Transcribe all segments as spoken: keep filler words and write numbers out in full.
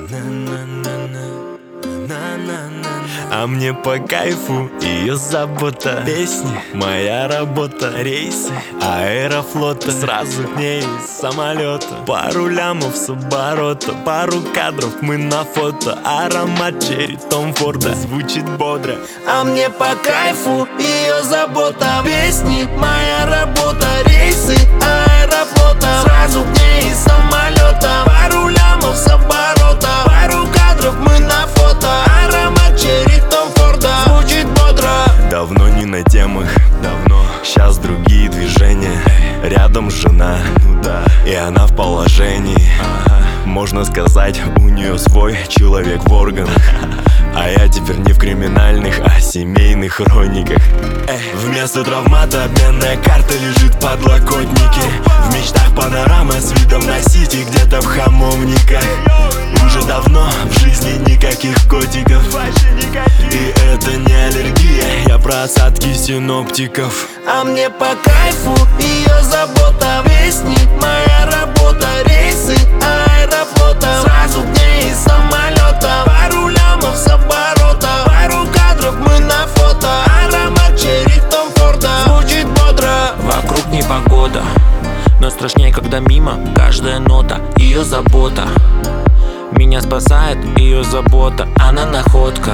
А мне по кайфу ее забота. Песни, моя работа, рейсы Аэрофлота. Сразу к ней из самолета. Пару лямов с оборота, пару кадров мы на фото. Аромат черри Том Форда звучит бодро. А мне по кайфу ее забота. Песни, моя работа, рейсы Аэрофлота. Сразу к ней из самолета. Пару лямов с оборота, пару кадров мы на фото. Аромат черри Том Форда звучит бодро. Давно не на темах, давно. Сейчас другие движения. Рядом жена, ну да, и она в положении. Ага. Можно сказать, у нее свой человек в органах. А я теперь не в криминальных, а семейных хрониках. Эй. Вместо травмата обменная карта лежит в подлокотнике. В мечтах панорама с видом на сити где-то в Хамовниках. Уже давно в жизни никаких котиков. И это не аллергия, я про осадки синоптиков. А мне по кайфу ее забота. Песни, моя работа, рейсы Аэрофлота. Сразу к ней из самолета. Пару лямов с оборота, пару кадров мы на фото. Аромат черри Том Форда звучит бодро. Вокруг непогода, но страшнее, когда мимо каждая нота. Ее забота меня спасает, ее забота. Она находка,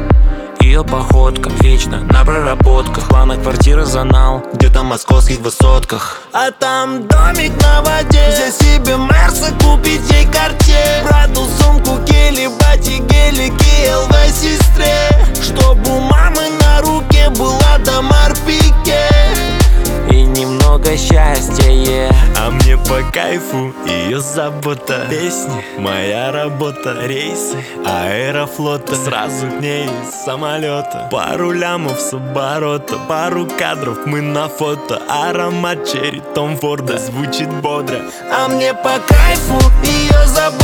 ее походка вечно на проработках. Планы квартиры Занал, где-то в московских высотках. А там домик на воде. Взять себе Мерса, купить ей Cartier. Брату сумку, гели, бати, гелики, ЛВ сестре. Чтоб у мамы на руке была Дамар Пике. И немного счастья, yeah. А мне по кайфу ее забота. Песни, моя работа, рейсы Аэрофлота. Сразу к ней из самолета. Пару лямов с оборота, пару кадров мы на фото. Аромат черри Том Форда звучит бодро. А мне по кайфу ее забота.